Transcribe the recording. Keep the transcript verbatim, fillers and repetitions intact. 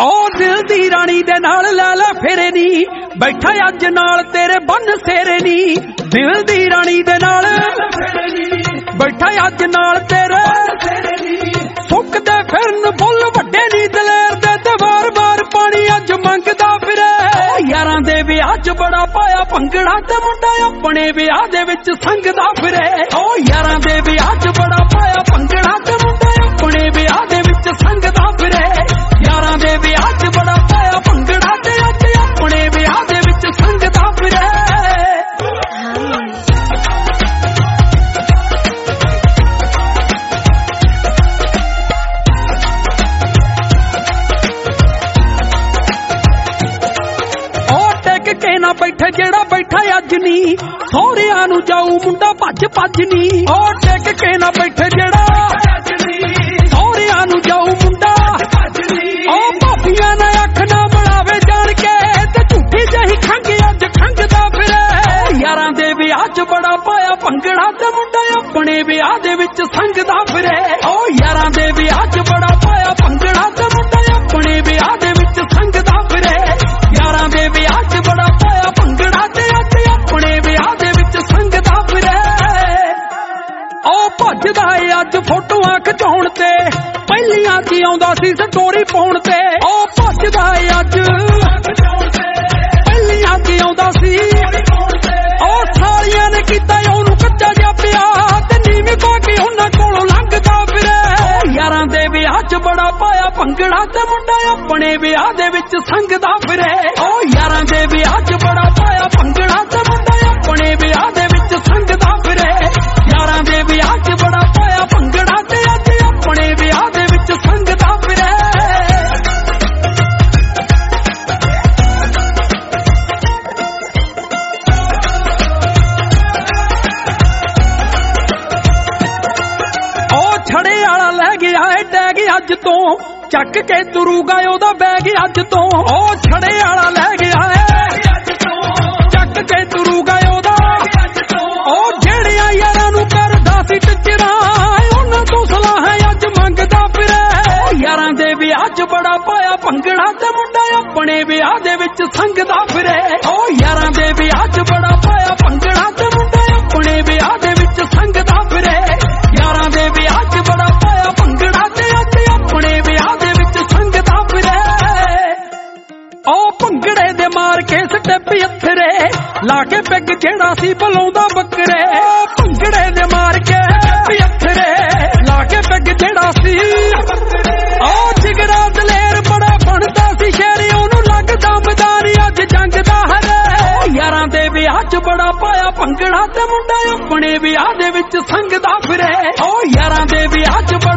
ओ दिल दी रानी दे नाल लै लै फेरे नी, बैठा अज नाल तेरे बन सेरे नी। दिल दी रानी दे नाल बैठा अज नाल तेरे सुकदे फिरन फुल वड्डे नी दलेर दे ते बार बार पानी अज मंगदा फिरे। यारां दे विआह च बड़ा पाया भंगड़ा ते मुंडा अपने विआह दे विच संगदा फिरे। ओ यारां दे विआह च बड़ा पाया भंगड़ा ते मुंडा अपने विआह दे विच संगदा फिरे। यारां दे विआह च बड़ा पाया भंगड़ा ते अज अपने विआह दे विच संगदा फिरे। के ना बैठे जेड़ा बैठा अज नी, सौहरिया नू जाऊ मुंडा भज भज नी। ओ टेक के ना बैठे जेड़ा सौहरिया नू जाऊ मुंडा ओ भाबियां ने अख ना बनावे जान के ते झूठी जही खंग अज खंगदा फिरे। यारां दे विआह च बड़ा पाया भंगड़ा ते मुंडा अपने विआह दे विच संगदा फिरे। ओ यारां दे विआह च बड़ा पाया भंगड़ा ते मुंडा अपने विआह दे विच संगदा फिरे। यारां दे विआह च बड़ा पाया भंगड़ा ते अज अपने विआह दे विच संगदा फिरे। ओ भजदा है अज फोटोआं खिचाउण ते, पहिलियां च आउंदा सी स्टोरी पाउण ते। ओ भजदा है अज पहिलियां च आउंदा सी, ओ सारियां ने कीता ओनू कच्चा जिहा पिया ते नीवीं पा के उन्हां कोलों लंघदा फिरे। यारां दे विआह च बड़ा पाया भंगड़ा ते मुंडा अपने विआह दे विच संगदा फिरे। ओ यारां दे विआह च बड़ा पाया भंगड़ा ते मुंडा अपने विआह दे विच संगदा फिरे। यारां दे विआह च बड़ा पाया भंगड़ा ते अज अपने विआह दे विच संगदा फिरे। ओ छड़े आला लै गया है टैग अज तो, चक के तुरूगा ओदा बैग अज तो। ओ छड़े आला लै गया है चक के तुरूगा ओदा, ओ जेड़ियां यारां नू करदा सी टचरा उन्हां तों सलाह अज मंगदा फिरे। यारां दे विआह च बड़ा पाया भंगड़ा ते मुंडा अपने विआह दे विच संगदा फिरे। ओ यारां दे विआह च बड़ा पाया भंगड़ा ते मुंडा अपने विआह दे विच संगदा फिरे। यारां दे विआह च बड़ा पाया भंगड़ा ते अज अपने विआह दे विच संगदा फिरे। ओ भंगड़े दे मार के स्टेप अथरे लाके पिग जेड़ा सी बलाउंदा बकरे। भंगड़े दे मार के अथरे लाके पिग जेड़ा सी, ओ जिगरा दलेर बड़ा बनदा सी शेरी ओनू लगदा मैदानी अज जंगदा हरे। यारां दे विआह च बड़ा पाया भंगड़ा ते मुंडा अपने विआह दे विच संगदा फिरे। ओ यारां दे विआह च